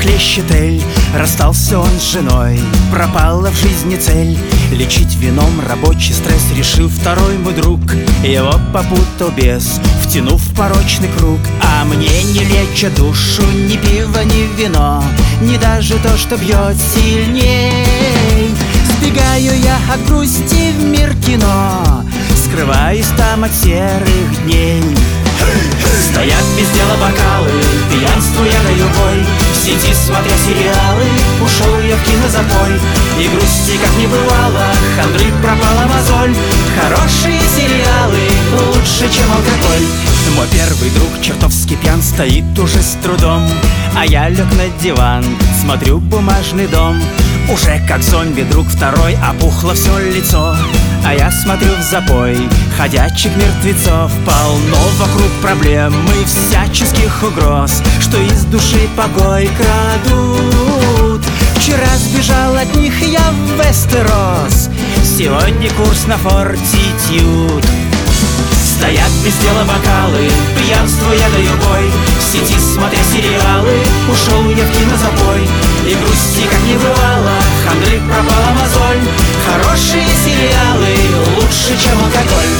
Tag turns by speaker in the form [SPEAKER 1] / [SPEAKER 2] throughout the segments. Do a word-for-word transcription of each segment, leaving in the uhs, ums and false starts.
[SPEAKER 1] хлещет эль. Расстался он с женой, пропала в жизни цель. Лечить вином рабочий стресс решил второй мой друг. Его попутал бес, втянув в порочный круг. А мне не лечат душу ни пиво, ни вино, ни даже то, что бьет сильней. Сбегаю я от грусти в мир кино, скрываюсь там от серых дней. Стоят без дела бокалы, пьянству я даю бой. В сети смотря сериалы, ушел я в кинозапой. И грусти как не бывало, хандры пропала мозоль. Хорошие сериалы лучше, чем алкоголь. Мой первый друг чертовски пьян, стоит уже с трудом, а я лег на диван, смотрю «Бумажный дом». Уже как зомби друг второй, опухло все лицо, а я смотрю в запой ходячих мертвецов. Полно вокруг проблем и всяческих угроз, что из души покой крадут. Вчера сбежал от них я в Вестерос, сегодня курс на фортитюд. Стоят без дела бокалы, пьянству я даю бой. В сети смотря сериалы, ушел я в кинозапой. И грусти как не бывало, хандры пропала мозоль. Хорошие сериалы лучше, чем алкоголь.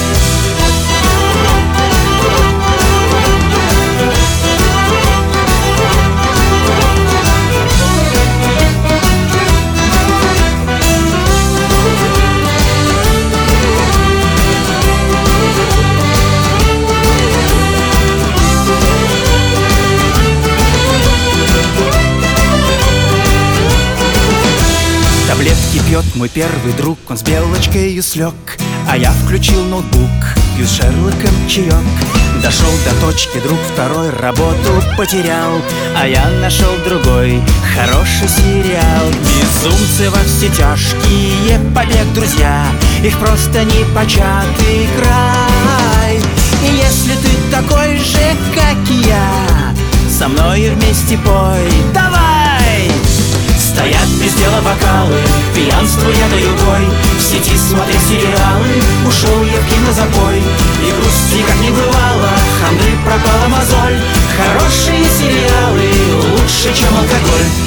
[SPEAKER 1] Таблетки пьет мой первый друг, он с белочкой слег, а я включил ноутбук, пью с Шерлоком чаек. Дошел до точки, друг второй работу потерял, а я нашел другой хороший сериал. Безумцы во все тяжкие, побег, друзья, их просто непочатый край. И если ты такой же, как и я, со мной вместе пой, давай! Стоят без дела бокалы, пьянству я даю бой. В сети смотря сериалы, ушел я в кинозапой. И грусти как не бывало, хандры пропала мозоль. Хорошие сериалы лучше, чем алкоголь.